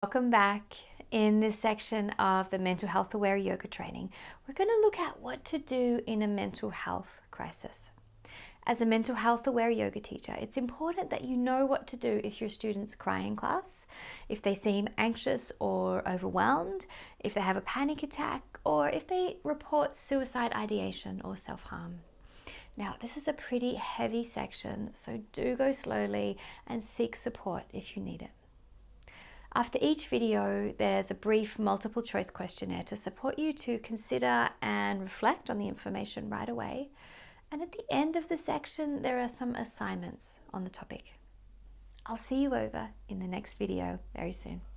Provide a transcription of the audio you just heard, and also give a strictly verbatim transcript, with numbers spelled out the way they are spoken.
Welcome back. In this section of the Mental Health Aware Yoga training, we're going to look at what to do in a mental health crisis. As a mental health aware yoga teacher, it's important that you know what to do if your students cry in class, if they seem anxious or overwhelmed, if they have a panic attack, or if they report suicide ideation or self-harm. Now, this is a pretty heavy section, so do go slowly and seek support if you need it. After each video, there's a brief multiple choice questionnaire to support you to consider and reflect on the information right away. And at the end of the section, there are some assignments on the topic. I'll see you over in the next video very soon.